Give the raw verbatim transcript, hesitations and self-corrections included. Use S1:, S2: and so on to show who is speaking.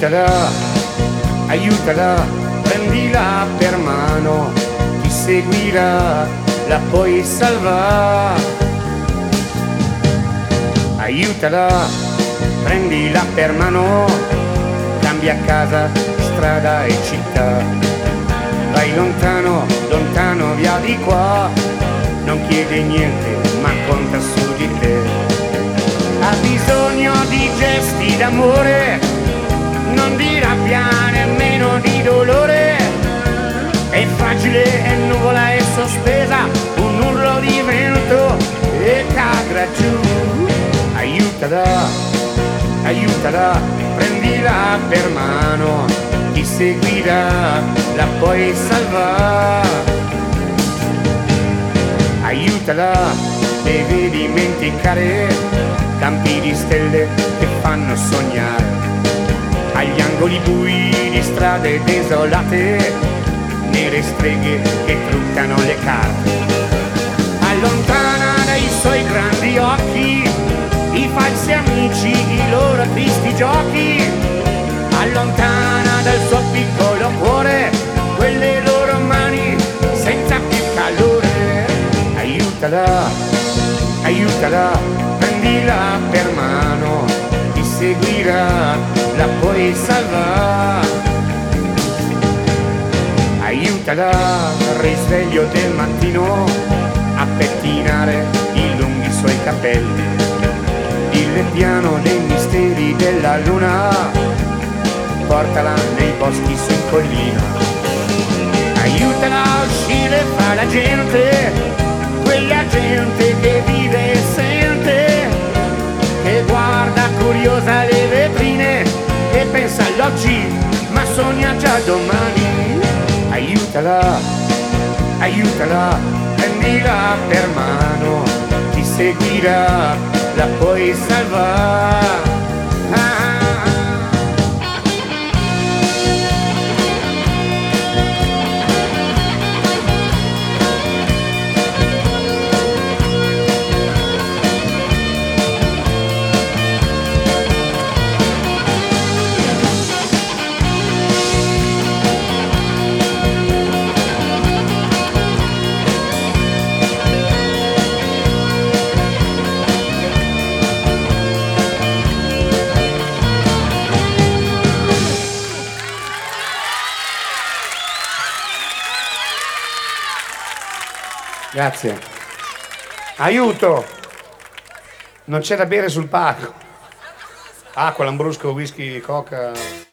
S1: aiutala, aiutala, prendila per mano, ti seguirà, la puoi salvare. Aiutala, prendila per mano, cambia casa, strada e città. Vai lontano, lontano, via di qua, non chiede niente, ma conta su di te. Ha bisogno di gesti d'amore, non di rabbia, nemmeno di dolore. È fragile, è nuvola, è sospesa, un urlo di vento e cadrà giù. Aiutala, aiutala, prendila per mano, ti seguirà, la puoi salvare. Aiutala, deve dimenticare campi di stelle che fanno sognare, agli angoli bui di strade desolate, nere streghe che truccano le carte. Allontana dai suoi grandi occhi i falsi amici, i loro tristi giochi. Allontana dal suo piccolo cuore quelle loro mani senza più calore. Aiutala, aiutala, prendila per mano, ti seguirà, la puoi salvare. Aiutala al risveglio del mattino a pettinare i lunghi suoi capelli. Dille piano dei misteri della luna, portala nei boschi su in collina. Aiutala a uscire fra la gente, quella gente che vive e sente, che guarda curiosa le vetrine e pensa all'oggi ma sogna già domani. Aiutala, aiutala, prendila per mano, ti seguirà, la puoi salvare. Grazie. Aiuto! Non c'è da bere sul palco. Acqua, lambrusco, whisky, coca.